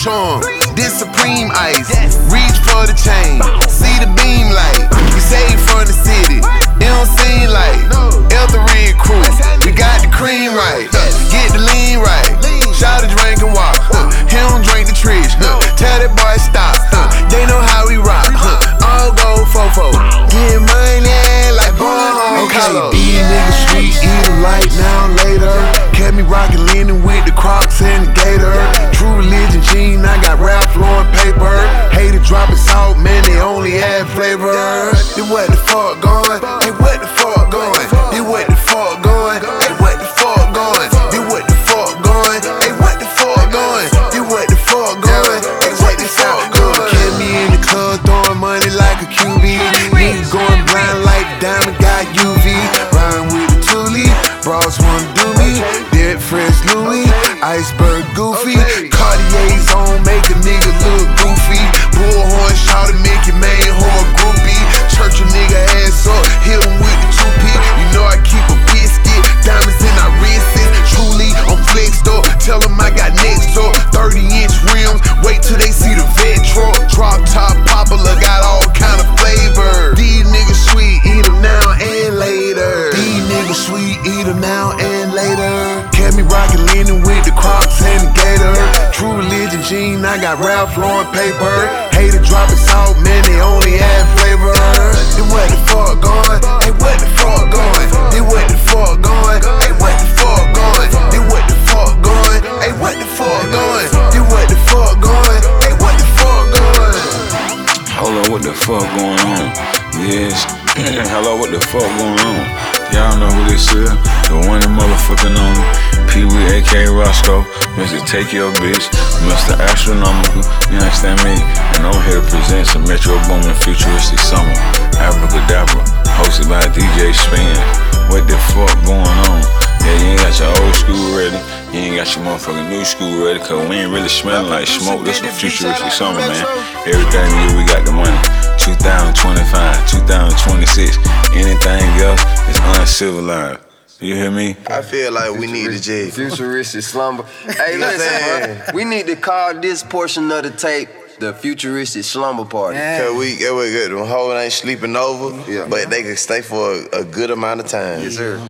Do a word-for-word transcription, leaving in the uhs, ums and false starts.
show 'em. This Supreme Ice. Reach for the chain. See the beam light. We saved from the city. It don't seem like L three crew. We got the cream right. Get the lean right. Shout to drink and walk. He don't drink the trish. Tell that boy stop. They know how we rock. All go fofo. Get money like boy. Okay, these niggas street eating right now later. Kept me rockin' leaning with the Crocs and the Gator. True religion jean, I got Ralph Lauren paper. Hated dropping salt, man, they only add flavor. Then what the fuck going? Hey, what the fuck going? Then what the fuck going? Hey, what the fuck going? Then what the fuck going? Hey, what the fuck going? Then what the fuck going? Hey, what the fuck going? Kept me in the club throwing money like a Q B. Niggas going blind like Diamond got U V. Riding with the Thule, bras wanna do me. Dead fresh Louis, iceberg goofy. Cartier's on, make a nigga look goofy. Bullhorn shot to make your main whore groupie. Church a nigga ass up, hit him with the two P. You know I keep a biscuit, diamonds in our wrists. Truly, I'm flexed up, tell them I got next up. thirty inch rims, wait till they see the vet truck. Drop top popular, got all kind of flavor. These niggas sweet, eat them now and later. These niggas sweet, eat them now and later. Kept me rockin' leaning with the Crocs and the Gator. True religion jean, I got Ralph Lauren paper. Hated dropping salt, man, they only add flavor. Then what the fuck going? Hey, what the fuck going? Then what the fuck going? Hey, what the fuck going? Then what the fuck going? Hey, what the fuck going? Then what the fuck going? Hey, what the fuck going? Hold on, what the fuck going on? Yes. Hello, what the fuck going on? Y'all know who this is? The one that motherfucking on me. Pee-wee, aka Roscoe. Mister Take Your Bitch. Mister Astronomical. You understand me? And I'm here to present some Metro Boomin Futuristic Summer. Abracadabra. Hosted by D J Spin. What the fuck going on? Yeah, you ain't got your old school ready. You ain't got your motherfucking new school ready. Cause we ain't really smelling like smoke. This is Futuristic Summer, man. Everything new, we got the money. two thousand twenty-five, two thousand twenty-six. Anything else is uncivilized. You hear me? I feel like we need to J. Futuristic slumber. Hey, listen, bro. We need to call this portion of the tape the Futuristic Slumber Party. Yeah. Cause we, we, we, them hoes ain't sleeping over, yeah. But they can stay for a, a good amount of time. Yes, sir.